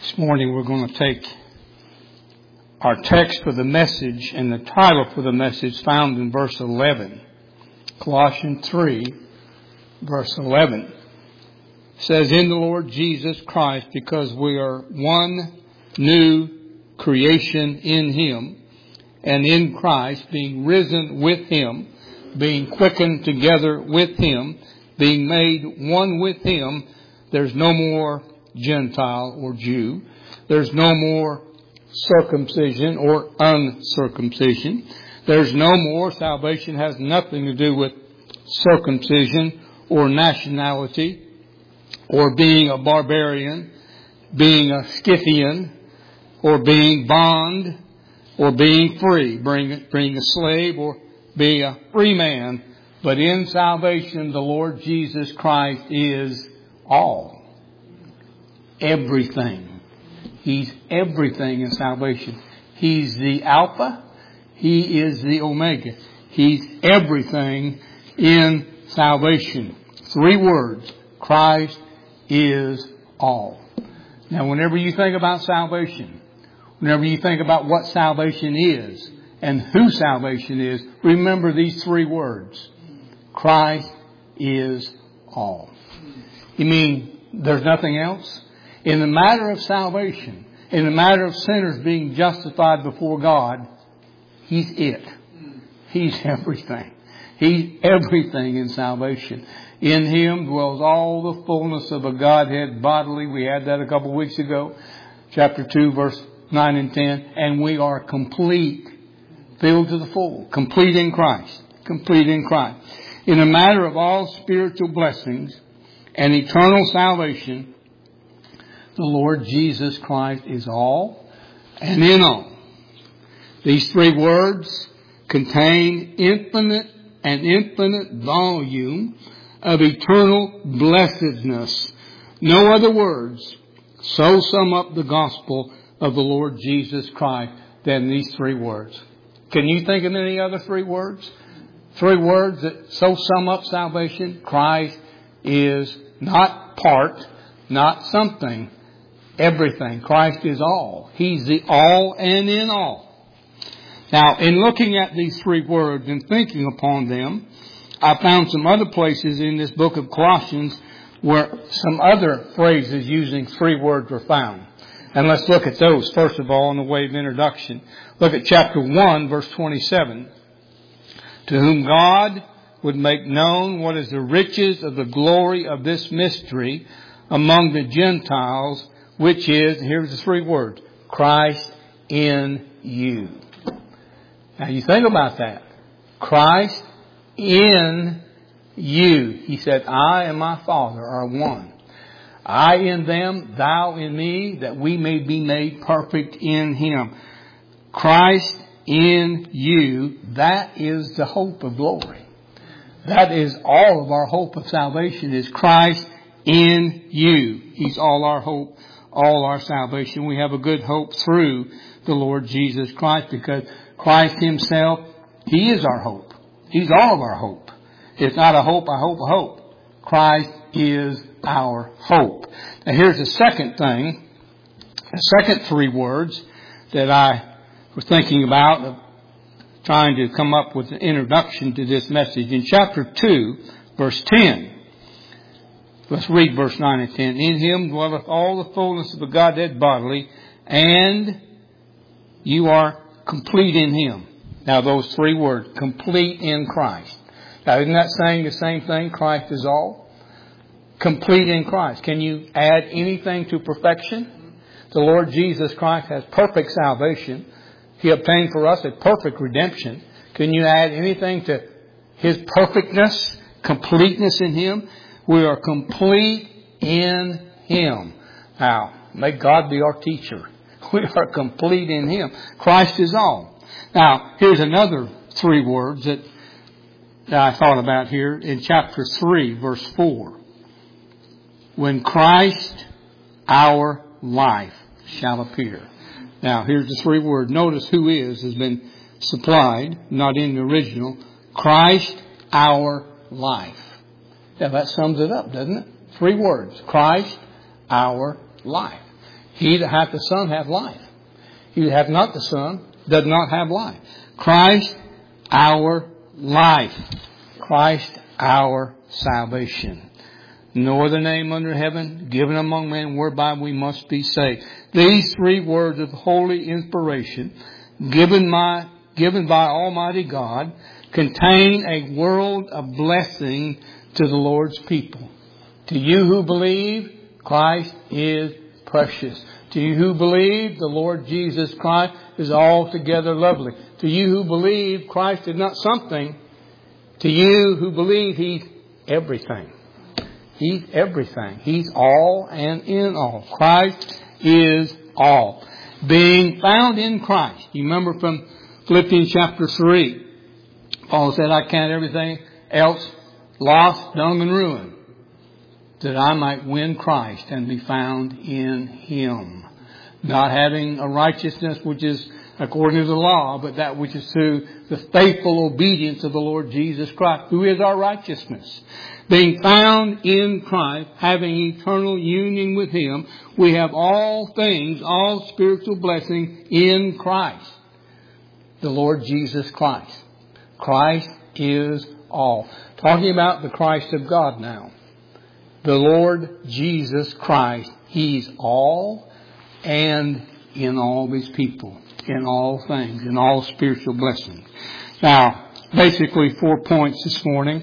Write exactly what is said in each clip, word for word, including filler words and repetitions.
This morning we're going to take our text for the message and the title for the message found in verse eleven. Colossians three, verse eleven. It says, "In the Lord Jesus Christ, because we are one new creation in Him, and in Christ, being risen with Him, being quickened together with Him, being made one with Him, there's no more Gentile or Jew. There's no more circumcision or uncircumcision. There's no more. Salvation has nothing to do with circumcision or nationality or being a barbarian, being a Scythian, or being bond, or being free, being, being a slave or being a free man. But in salvation, the Lord Jesus Christ is all. Everything. He's everything in salvation. He's the Alpha. He is the Omega. He's everything in salvation. Three words. Christ is all. Now, whenever you think about salvation, whenever you think about what salvation is and who salvation is, remember these three words. Christ is all. You mean there's nothing else? In the matter of salvation, in the matter of sinners being justified before God, He's it. He's everything. He's everything in salvation. In Him dwells all the fullness of a Godhead bodily. We had that a couple of weeks ago. Chapter two, verse nine and ten. And we are complete, filled to the full, complete in Christ. Complete in Christ. In the matter of all spiritual blessings and eternal salvation, the Lord Jesus Christ is all and in all. These three words contain infinite and infinite volume of eternal blessedness. No other words so sum up the gospel of the Lord Jesus Christ than these three words. Can you think of any other three words? Three words that so sum up salvation. Christ is not part, not something, everything. Christ is all. He's the all and in all. Now, in looking at these three words and thinking upon them, I found some other places in this book of Colossians where some other phrases using three words were found. And let's look at those, first of all, in the way of introduction. Look at chapter one, verse twenty-seven. To whom God would make known what is the riches of the glory of this mystery among the Gentiles, which is, here's the three words, Christ in you. Now you think about that. Christ in you. He said, I and my Father are one. I in them, thou in me, that we may be made perfect in Him. Christ in you, that is the hope of glory. That is all of our hope of salvation, is Christ in you. He's all our hope, all our salvation. We have a good hope through the Lord Jesus Christ, because Christ Himself, He is our hope. He's all of our hope. It's not a hope, I hope, a hope. Christ is our hope. Now here's the second thing, the second three words that I was thinking about, trying to come up with an introduction to this message. In chapter two, verse ten. Let's read verse nine and ten. In Him dwelleth all the fullness of the Godhead bodily, and you are complete in Him. Now those three words, complete in Christ. Now isn't that saying the same thing? Christ is all. Complete in Christ. Can you add anything to perfection? The Lord Jesus Christ has perfect salvation. He obtained for us a perfect redemption. Can you add anything to His perfectness, completeness in Him? We are complete in Him. Now, may God be our teacher. We are complete in Him. Christ is all. Now, here's another three words that, that I thought about here in chapter three, verse four. When Christ, our life, shall appear. Now, here's the three words. Notice who is has been supplied, not in the original. Christ, our life. Now, that sums it up, doesn't it? Three words. Christ, our life. He that hath the Son hath life. He that hath not the Son does not have life. Christ, our life. Christ, our salvation. No other name under heaven given among men whereby we must be saved. These three words of holy inspiration given by, given by Almighty God contain a world of blessing to the Lord's people. To you who believe, Christ is precious. To you who believe, the Lord Jesus Christ is altogether lovely. To you who believe, Christ is not something. To you who believe, He's everything. He's everything. He's all and in all. Christ is all. Being found in Christ. You remember from Philippians chapter three. Paul said, I count everything else lost, dung, and ruin, that I might win Christ and be found in Him. Not having a righteousness which is according to the law, but that which is through the faithful obedience of the Lord Jesus Christ, who is our righteousness. Being found in Christ, having eternal union with Him, we have all things, all spiritual blessing in Christ, the Lord Jesus Christ. Christ is all. Talking about the Christ of God now. The Lord Jesus Christ. He's all and in all His people. In all things. In all spiritual blessings. Now, basically four points this morning.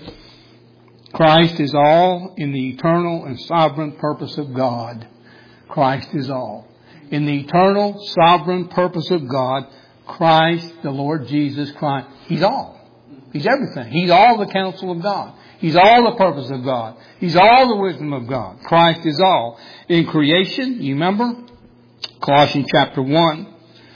Christ is all in the eternal and sovereign purpose of God. Christ is all. In the eternal, sovereign purpose of God, Christ, the Lord Jesus Christ, He's all. He's everything. He's all the counsel of God. He's all the purpose of God. He's all the wisdom of God. Christ is all. In creation, you remember? Colossians chapter one.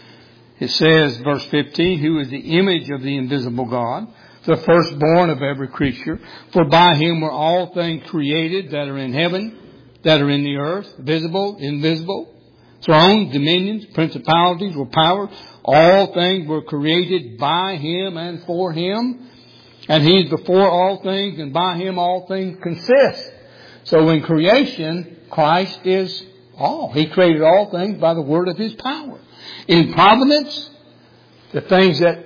It says, verse fifteen, who is the image of the invisible God, the firstborn of every creature. For by Him were all things created that are in heaven, that are in the earth, visible, invisible, thrones, dominions, principalities, or powers. All things were created by Him and for Him. And He's before all things, and by Him all things consist. So in creation, Christ is all. He created all things by the word of His power. In providence, the things that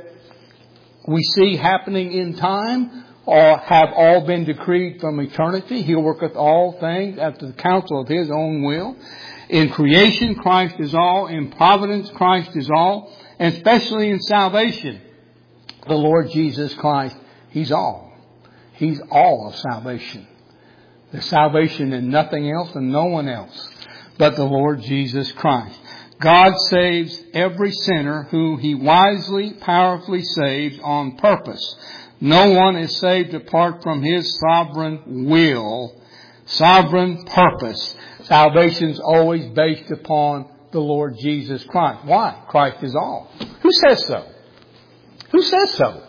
we see happening in time or have all been decreed from eternity. He worketh all things after the counsel of His own will. In creation, Christ is all. In providence, Christ is all. And especially in salvation, the Lord Jesus Christ, He's all. He's all of salvation. The salvation in nothing else and no one else but the Lord Jesus Christ. God saves every sinner who He wisely, powerfully saves on purpose. No one is saved apart from His sovereign will, sovereign purpose. Salvation is always based upon the Lord Jesus Christ. Why? Christ is all. Who says so? Who says so?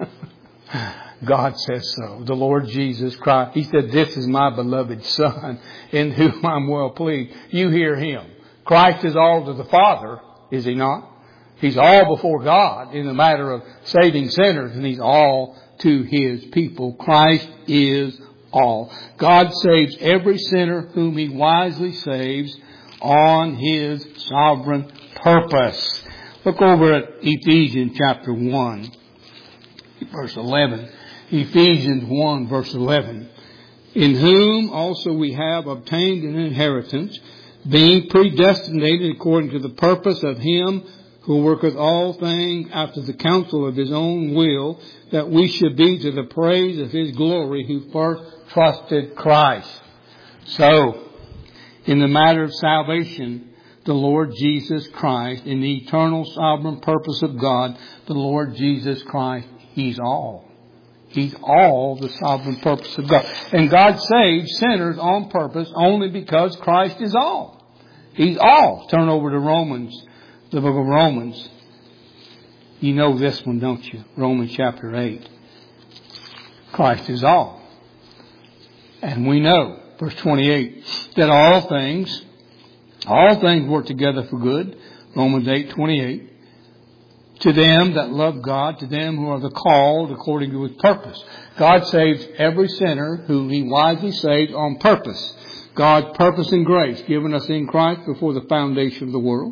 God says so. The Lord Jesus Christ. He said, this is my beloved Son in whom I'm well pleased. You hear Him. Christ is all to the Father, is He not? He's all before God in the matter of saving sinners, and He's all to His people. Christ is all. God saves every sinner whom He wisely saves on His sovereign purpose. Look over at Ephesians chapter one, verse eleven. Ephesians one, verse eleven. In whom also we have obtained an inheritance, being predestinated according to the purpose of Him who worketh all things after the counsel of His own will, that we should be to the praise of His glory, who first trusted Christ. So, in the matter of salvation, the Lord Jesus Christ, in the eternal sovereign purpose of God, the Lord Jesus Christ, He's all. He's all the sovereign purpose of God. And God saves sinners on purpose only because Christ is all. He's all. Turn over to Romans, the book of Romans. You know this one, don't you? Romans chapter eight. Christ is all. And we know, verse twenty-eight, that all things, all things work together for good. Romans eight twenty-eight. To them that love God, to them who are the called according to His purpose. God saves every sinner who He wisely saves on purpose. God's purpose and grace given us in Christ before the foundation of the world.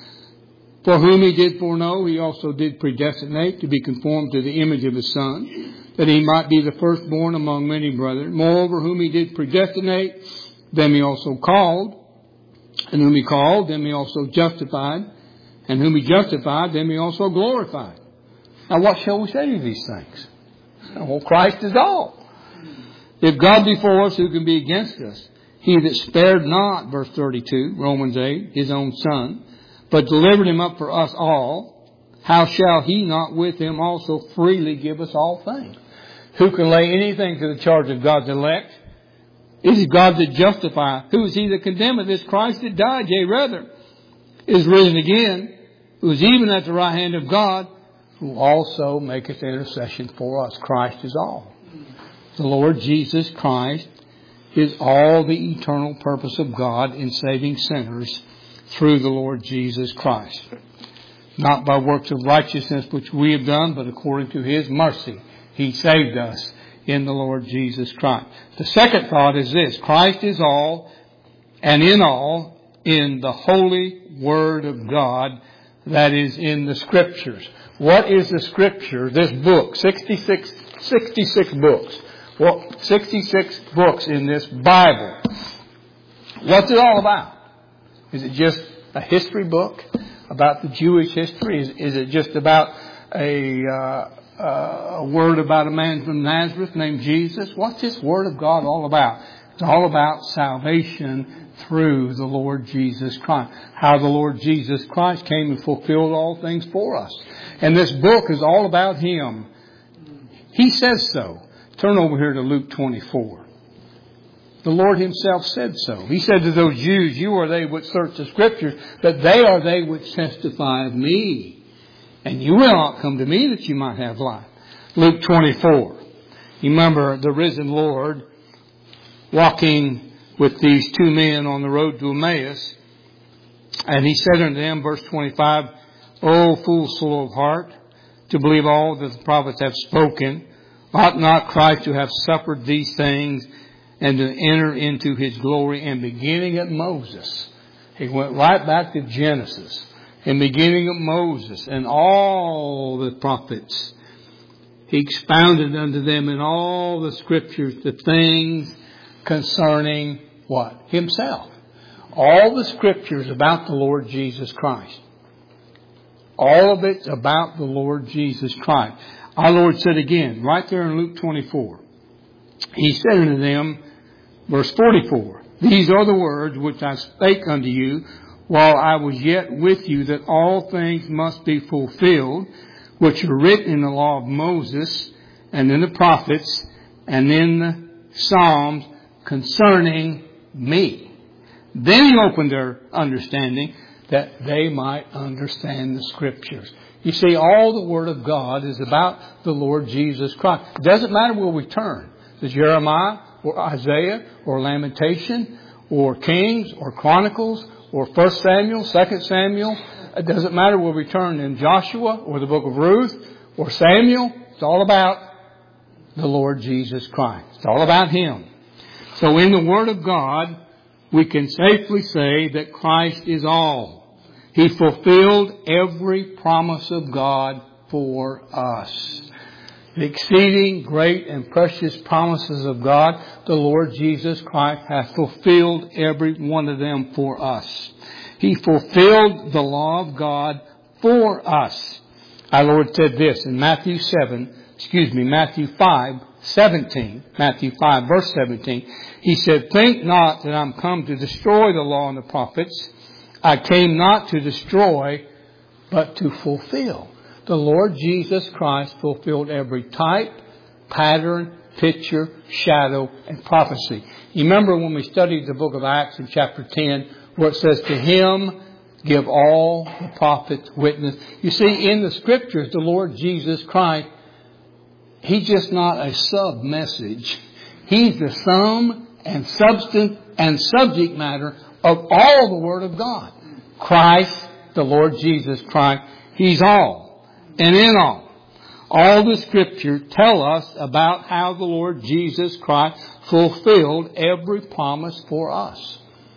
For whom He did foreknow, He also did predestinate to be conformed to the image of His Son, that He might be the firstborn among many brethren. Moreover, whom He did predestinate, them He also called. And whom He called, them He also justified. And whom He justified, them He also glorified. Now what shall we say to these things? Well, Christ is all. If God be for us, who can be against us? He that spared not, verse thirty-two, Romans eight, His own Son, but delivered Him up for us all, how shall He not with Him also freely give us all things? Who can lay anything to the charge of God's elect? It is God that justifieth. Who is He that condemneth? It is Christ that died, yea, rather, is risen again, who is even at the right hand of God, who also maketh intercession for us. Christ is all. The Lord Jesus Christ is all the eternal purpose of God in saving sinners through the Lord Jesus Christ. Not by works of righteousness which we have done, but according to His mercy, He saved us in the Lord Jesus Christ. The second thought is this: Christ is all and in all in the holy Word of God that is in the Scriptures. What is the Scripture? This book, sixty-six, sixty-six books. Well, sixty-six books in this Bible. What's it all about? Is it just a history book about the Jewish history? Is, is it just about a, uh, uh, a word about a man from Nazareth named Jesus? What's this Word of God all about? It's all about salvation through the Lord Jesus Christ. How the Lord Jesus Christ came and fulfilled all things for us. And this book is all about Him. He says so. Turn over here to Luke twenty-four. The Lord Himself said so. He said to those Jews, you are they which search the Scriptures, but they are they which testify of me. And you will not come to me that you might have life. Luke twenty-four. You remember the risen Lord walking with these two men on the road to Emmaus. And He said unto them, verse twenty-five, O fool slow of heart, to believe all that the prophets have spoken, ought not Christ to have suffered these things and to enter into His glory? And beginning at Moses, He went right back to Genesis. And beginning at Moses and all the prophets, He expounded unto them in all the Scriptures the things concerning what? Himself. All the Scriptures about the Lord Jesus Christ. All of it's about the Lord Jesus Christ. Our Lord said again, right there in Luke twenty-four, He said unto them, verse forty-four, these are the words which I spake unto you while I was yet with you, that all things must be fulfilled, which are written in the law of Moses, and in the prophets, and in the Psalms concerning me. Then He opened their understanding that they might understand the Scriptures. You see, all the Word of God is about the Lord Jesus Christ. It doesn't matter where we turn. To Jeremiah or Isaiah or Lamentation or Kings or Chronicles or First Samuel, Second Samuel. It doesn't matter where we turn in Joshua or the book of Ruth or Samuel. It's all about the Lord Jesus Christ. It's all about Him. So in the Word of God, we can safely say that Christ is all. He fulfilled every promise of God for us. The exceeding great and precious promises of God, the Lord Jesus Christ hath fulfilled every one of them for us. He fulfilled the law of God for us. Our Lord said this in Matthew seven, excuse me, Matthew five, seventeen, Matthew five, verse seventeen. He said, think not that I'm come to destroy the law and the prophets. I came not to destroy, but to fulfill. The Lord Jesus Christ fulfilled every type, pattern, picture, shadow, and prophecy. You remember when we studied the book of Acts in chapter ten, where it says, to Him give all the prophets witness. You see, in the Scriptures, the Lord Jesus Christ, He's just not a sub-message. He's the sum and substance and subject matter of all the Word of God. Christ, the Lord Jesus Christ, He's all and in all. All the Scriptures tell us about how the Lord Jesus Christ fulfilled every promise for us.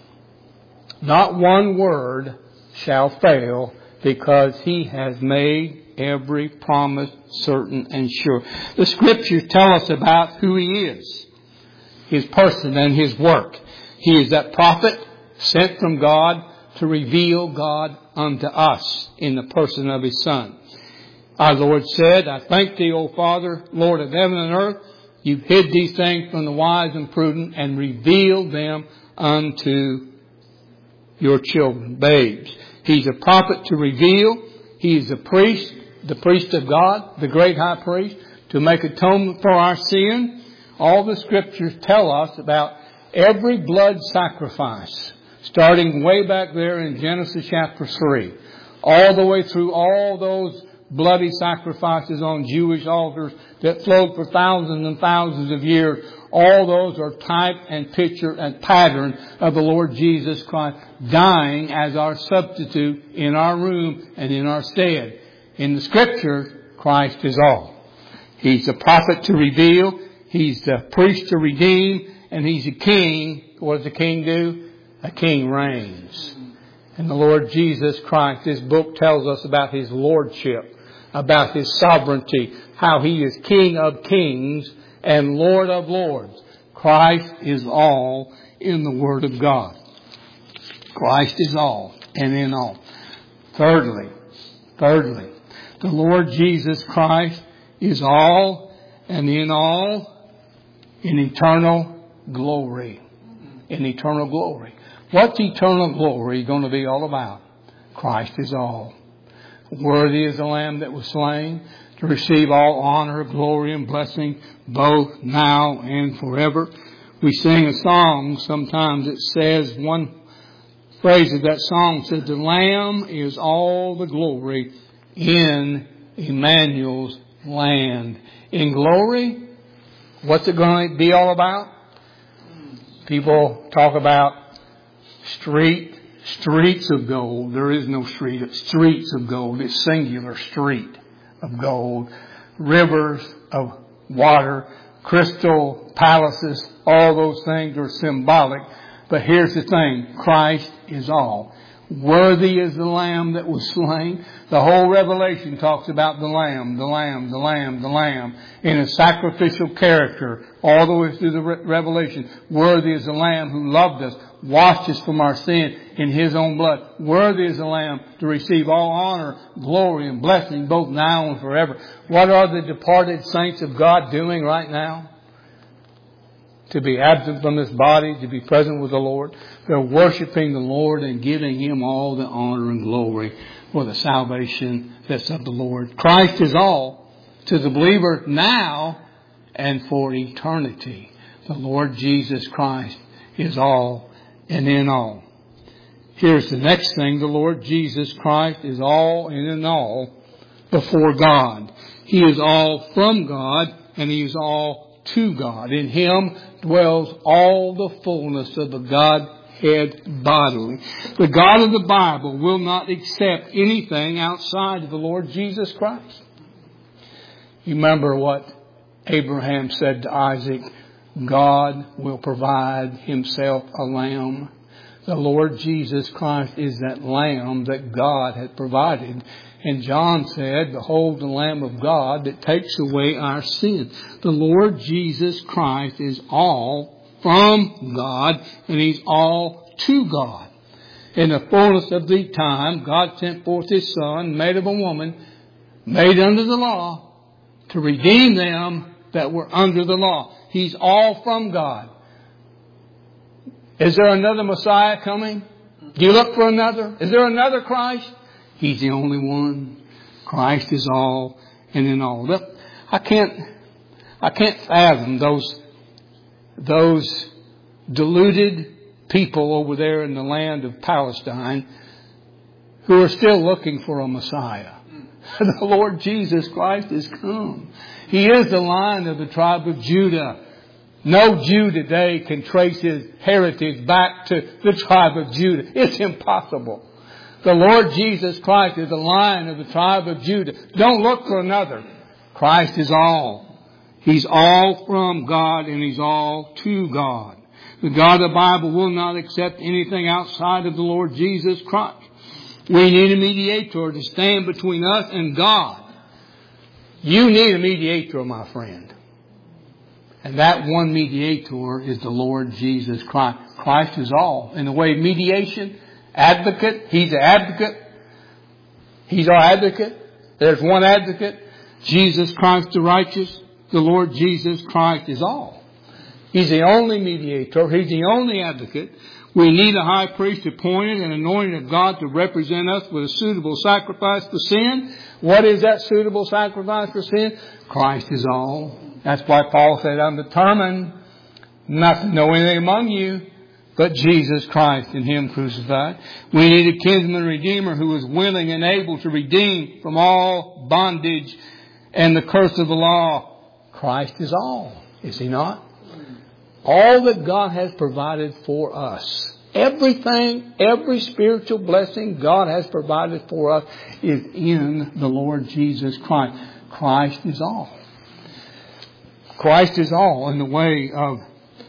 Not one word shall fail, because He has made every promise certain and sure. The Scriptures tell us about who He is, His person and His work. He is that prophet sent from God to reveal God unto us in the person of His Son. Our Lord said, I thank Thee, O Father, Lord of heaven and earth. You've hid these things from the wise and prudent and revealed them unto your children, babes. He's a prophet to reveal. He is a priest, the priest of God, the great high priest, to make atonement for our sin. All the Scriptures tell us about every blood sacrifice, starting way back there in Genesis chapter three, all the way through all those bloody sacrifices on Jewish altars that flowed for thousands and thousands of years. All those are type and picture and pattern of the Lord Jesus Christ dying as our substitute in our room and in our stead. In the Scripture, Christ is all. He's a prophet to reveal. He's a priest to redeem. And He's a king. What does a king do? A king reigns. And the Lord Jesus Christ, this book tells us about His lordship, about His sovereignty, how He is King of kings and Lord of lords. Christ is all in the Word of God. Christ is all and in all. Thirdly, thirdly, the Lord Jesus Christ is all and in all in eternal glory. In eternal glory. What's eternal glory going to be all about? Christ is all. Worthy is the Lamb that was slain to receive all honor, glory, and blessing, both now and forever. We sing a song sometimes that says, one phrase of that song says, the Lamb is all the glory in Emmanuel's land. In glory, what's it going to be all about? People talk about street, streets of gold. There is no street. It's streets of gold. It's singular, street of gold. Rivers of water, crystal palaces, all those things are symbolic. But here's the thing. Christ is all. Worthy is the Lamb that was slain. The whole Revelation talks about the Lamb, the Lamb, the Lamb, the Lamb in a sacrificial character all the way through the Re- Revelation. Worthy is the Lamb who loved us, washed us from our sin in His own blood. Worthy is the Lamb to receive all honor, glory, and blessing both now and forever. What are the departed saints of God doing right now? To be absent from this body, to be present with the Lord. They're worshiping the Lord and giving Him all the honor and glory for the salvation that's of the Lord. Christ is all to the believer now and for eternity. The Lord Jesus Christ is all and in all. Here's the next thing. The Lord Jesus Christ is all and in all before God. He is all from God and He is all to God. In Him dwells all the fullness of the Godhead bodily. The God of the Bible will not accept anything outside of the Lord Jesus Christ. You remember what Abraham said to Isaac, God will provide Himself a lamb. The Lord Jesus Christ is that lamb that God had provided. And John said, behold the Lamb of God that takes away our sin. The Lord Jesus Christ is all from God and He's all to God. In the fullness of the time, God sent forth His Son, made of a woman, made under the law, to redeem them that were under the law. He's all from God. Is there another Messiah coming? Do you look for another? Is there another Christ? He's the only one. Christ is all and in all. Look, I can't, I can't fathom those, those deluded people over there in the land of Palestine who are still looking for a Messiah. The Lord Jesus Christ has come. He is the Lion of the tribe of Judah. No Jew today can trace his heritage back to the tribe of Judah. It's impossible. The Lord Jesus Christ is the Lion of the tribe of Judah. Don't look for another. Christ is all. He's all from God and He's all to God. The God of the Bible will not accept anything outside of the Lord Jesus Christ. We need a mediator to stand between us and God. You need a mediator, my friend. And that one mediator is the Lord Jesus Christ. Christ is all. In the way of mediation, advocate, He's the advocate. He's our advocate. There's one advocate. Jesus Christ the righteous. The Lord Jesus Christ is all. He's the only mediator. He's the only advocate. We need a high priest appointed and anointed of God to represent us with a suitable sacrifice for sin. What is that suitable sacrifice for sin? Christ is all. That's why Paul said, I'm determined not to know anything among you but Jesus Christ and Him crucified. We need a kinsman redeemer who is willing and able to redeem from all bondage and the curse of the law. Christ is all, is He not? All that God has provided for us. Everything, every spiritual blessing God has provided for us is in the Lord Jesus Christ. Christ is all. Christ is all in the way of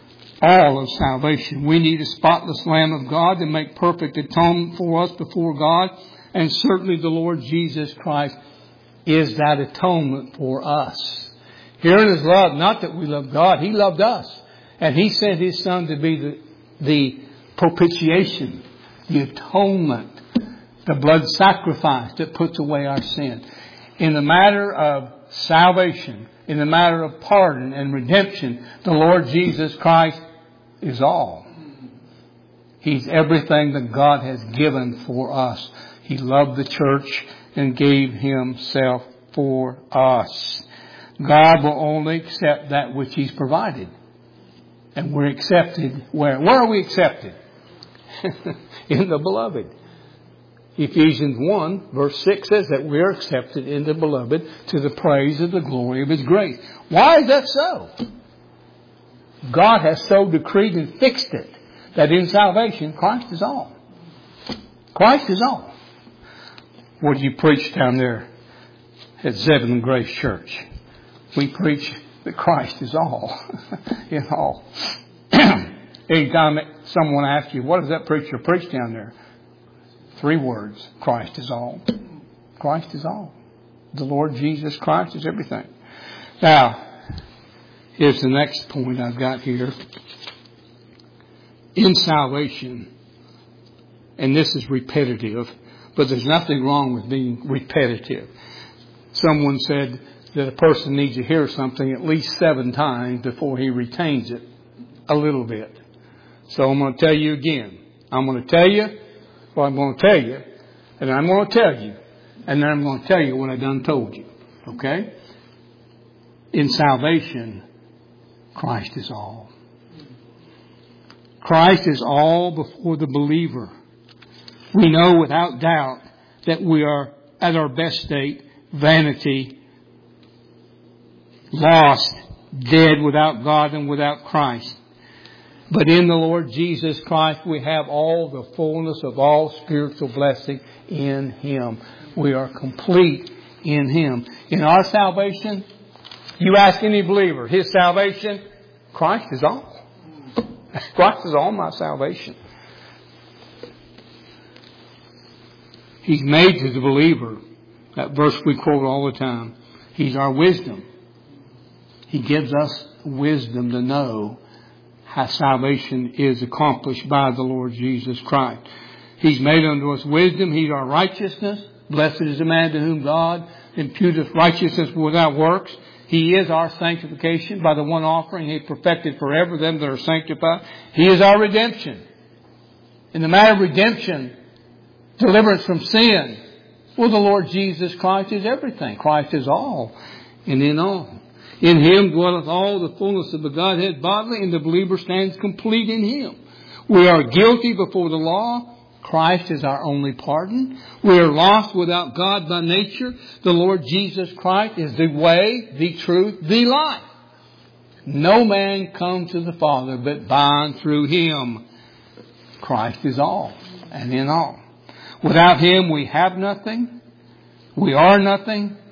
all of salvation. We need a spotless Lamb of God to make perfect atonement for us before God. And certainly the Lord Jesus Christ is that atonement for us. Here in His love, not that we love God, He loved us. And He sent His Son to be the, the propitiation, the atonement, the blood sacrifice that puts away our sin. In the matter of salvation, in the matter of pardon and redemption, the Lord Jesus Christ is all. He's everything that God has given for us. He loved the church and gave Himself for us. God will only accept that which He's provided. And we're accepted where? Where are we accepted? In the beloved. Ephesians one verse six says that we are accepted in the beloved to the praise of the glory of His grace. Why is that so? God has so decreed and fixed it that in salvation Christ is all. Christ is all. What do you preach down there at Zebulon Grace Church? We preach that Christ is all. In all. Anytime someone asks you, what does that preacher preach down there? Three words. Christ is all. Christ is all. The Lord Jesus Christ is everything. Now, here's the next point I've got here. In salvation, and this is repetitive, but there's nothing wrong with being repetitive. Someone said that a person needs to hear something at least seven times before he retains it a little bit. So I'm going to tell you again. I'm going to tell you what I'm going to tell you, and I'm going to tell you, and then I'm going to tell you what I done told you. Okay? In salvation, Christ is all. Christ is all before the believer. We know without doubt that we are at our best state, vanity, lost, dead without God and without Christ. But in the Lord Jesus Christ, we have all the fullness of all spiritual blessing in Him. We are complete in Him. In our salvation, you ask any believer, his salvation, Christ is all. Christ is all my salvation. He's made to the believer, that verse we quote all the time, He's our wisdom. He gives us wisdom to know how salvation is accomplished by the Lord Jesus Christ. He's made unto us wisdom. He's our righteousness. Blessed is the man to whom God imputeth righteousness without works. He is our sanctification. By the one offering He perfected forever them that are sanctified. He is our redemption. In the matter of redemption, deliverance from sin, well, the Lord Jesus Christ is everything. Christ is all and in all. In Him dwelleth all the fullness of the Godhead bodily, and the believer stands complete in Him. We are guilty before the law. Christ is our only pardon. We are lost without God by nature. The Lord Jesus Christ is the way, the truth, the life. No man comes to the Father but by and through Him. Christ is all and in all. Without Him we have nothing. We are nothing.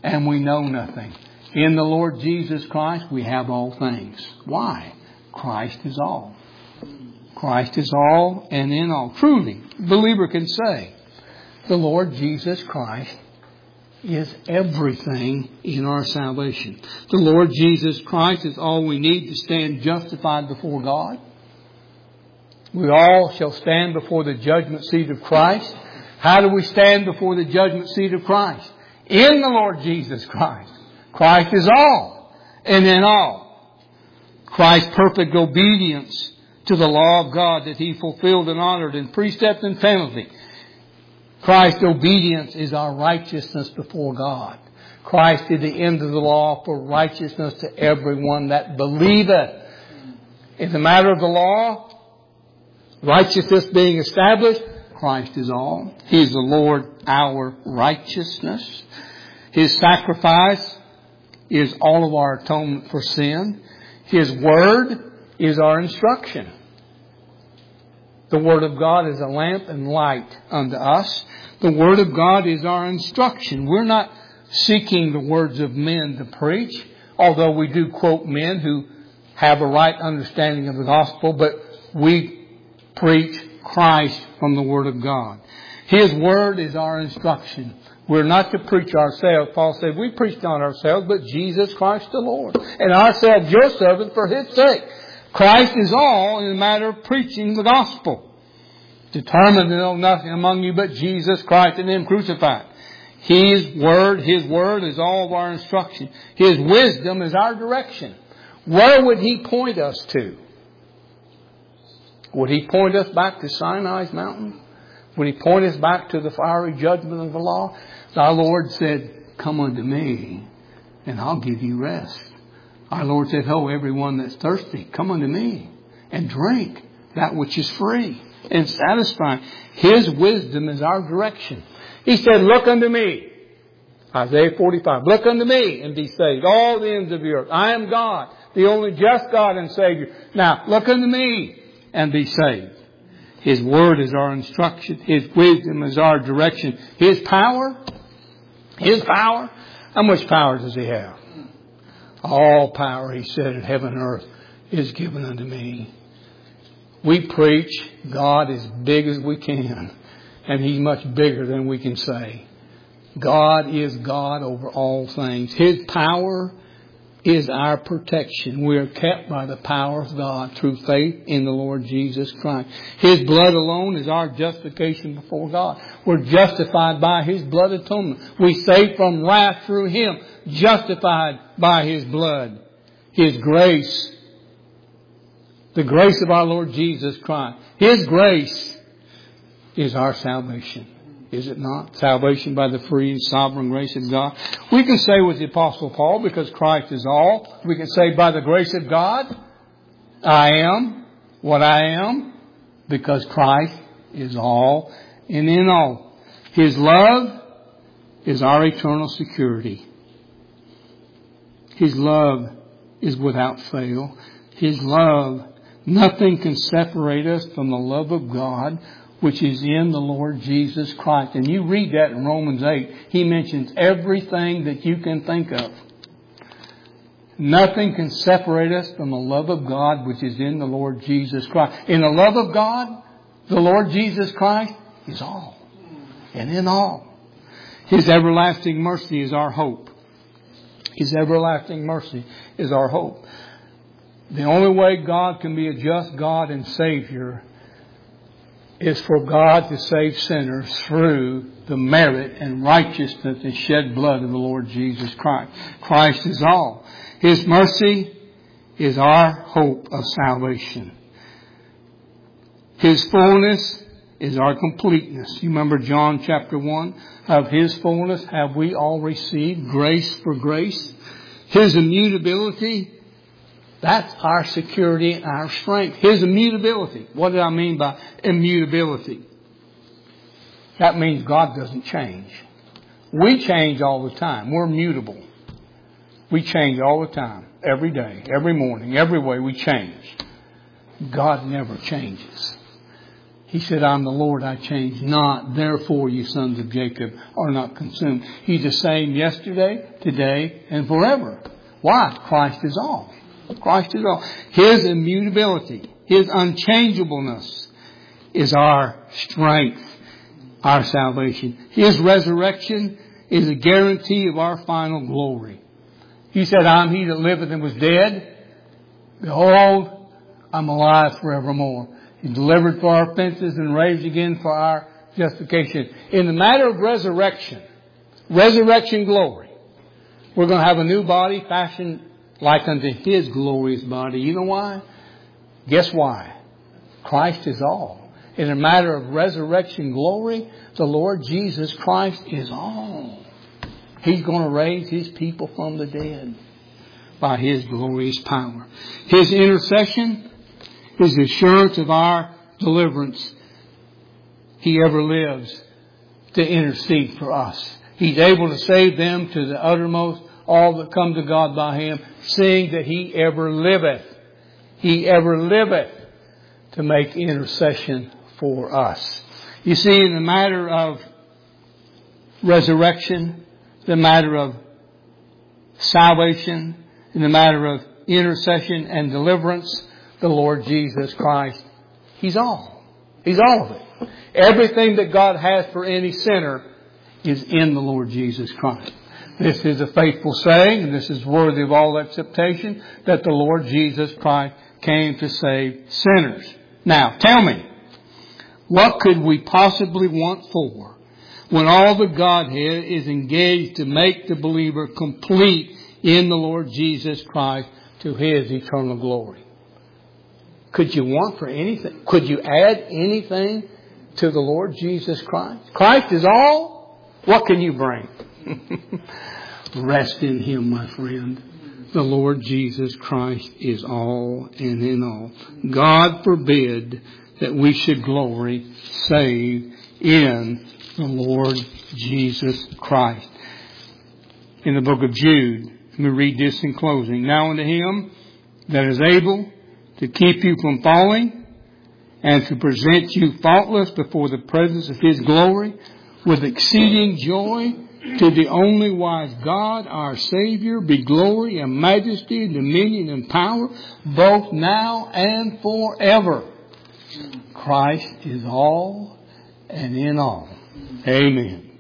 and we know nothing. In the Lord Jesus Christ, we have all things. Why? Christ is all. Christ is all and in all. Truly, the believer can say, the Lord Jesus Christ is everything in our salvation. The Lord Jesus Christ is all we need to stand justified before God. We all shall stand before the judgment seat of Christ. How do we stand before the judgment seat of Christ? In the Lord Jesus Christ. Christ is all and in all. Christ's perfect obedience to the law of God that He fulfilled and honored in precept and penalty. Christ's obedience is our righteousness before God. Christ did the end of the law for righteousness to everyone that believeth. In the matter of the law, righteousness being established, Christ is all. He is the Lord, our righteousness. His sacrifice is all of our atonement for sin. His word is our instruction. The Word of God is a lamp and light unto us. The Word of God is our instruction. We're not seeking the words of men to preach, although we do quote men who have a right understanding of the gospel, but we preach Christ from the Word of God. His Word is our instruction. We're not to preach ourselves. Paul said, we preach not ourselves, but Jesus Christ the Lord, and ourselves your servants for His sake. Christ is all in the matter of preaching the gospel. Determined to know nothing among you but Jesus Christ and Him crucified. His Word, His Word is all of our instruction. His wisdom is our direction. Where would He point us to? Would He point us back to Sinai's mountain? Would He point us back to the fiery judgment of the law? Our Lord said, come unto me, and I'll give you rest. Our Lord said, oh, everyone that's thirsty, come unto me and drink that which is free and satisfying. His wisdom is our direction. He said, look unto me. Isaiah forty-five. Look unto me and be saved, all the ends of the earth. I am God, the only just God and Savior. Now, look unto me and be saved. His word is our instruction. His wisdom is our direction. His power, His power. How much power does He have? All power, He said, in heaven and earth is given unto me. We preach God as big as we can, and He's much bigger than we can say. God is God over all things. His power is our protection. We are kept by the power of God through faith in the Lord Jesus Christ. His blood alone is our justification before God. We're justified by His blood atonement. We save from wrath through Him, justified by His blood. His grace, the grace of our Lord Jesus Christ. His grace is our salvation. Is it not? Salvation by the free and sovereign grace of God. We can say with the Apostle Paul, because Christ is all, we can say by the grace of God, I am what I am, because Christ is all and in all. His love is our eternal security. His love is without fail. His love, nothing can separate us from the love of God, which is in the Lord Jesus Christ. And you read that in Romans eight. He mentions everything that you can think of. Nothing can separate us from the love of God, which is in the Lord Jesus Christ. In the love of God, the Lord Jesus Christ is all and in all. His everlasting mercy is our hope. His everlasting mercy is our hope. The only way God can be a just God and Savior is for God to save sinners through the merit and righteousness and shed blood of the Lord Jesus Christ. Christ is all. His mercy is our hope of salvation. His fullness is our completeness. You remember John chapter one? Of His fullness have we all received grace for grace. His immutability, that's our security and our strength. His immutability. What do I mean by immutability? That means God doesn't change. We change all the time. We're mutable. We change all the time. Every day, every morning, every way we change. God never changes. He said, I'm the Lord, I change not. Therefore, you sons of Jacob are not consumed. He's the same yesterday, today, and forever. Why? Christ is all. Christ is all. His immutability, His unchangeableness is our strength, our salvation. His resurrection is a guarantee of our final glory. He said, I'm He that liveth and was dead. Behold, I'm alive forevermore. He delivered for our offenses and raised again for our justification. In the matter of resurrection, resurrection glory, we're going to have a new body fashioned like unto His glorious body. You know why? Guess why? Christ is all. In a matter of resurrection glory, the Lord Jesus Christ is all. He's going to raise His people from the dead by His glorious power. His intercession is the assurance of our deliverance. He ever lives to intercede for us. He's able to save them to the uttermost, all that come to God by Him, seeing that He ever liveth. He ever liveth to make intercession for us. You see, in the matter of resurrection, the matter of salvation, in the matter of intercession and deliverance, the Lord Jesus Christ, He's all. He's all of it. Everything that God has for any sinner is in the Lord Jesus Christ. This is a faithful saying, and this is worthy of all acceptation, that the Lord Jesus Christ came to save sinners. Now, tell me, what could we possibly want for when all the Godhead is engaged to make the believer complete in the Lord Jesus Christ to His eternal glory? Could you want for anything? Could you add anything to the Lord Jesus Christ? Christ is all. What can you bring? Rest in Him, my friend. The Lord Jesus Christ is all and in all. God forbid that we should glory save in the Lord Jesus Christ. In the book of Jude, let me read this in closing. Now unto Him that is able to keep you from falling and to present you faultless before the presence of His glory with exceeding joy, to the only wise God, our Savior, be glory and majesty and dominion and power, both now and forever. Christ is all and in all. Amen.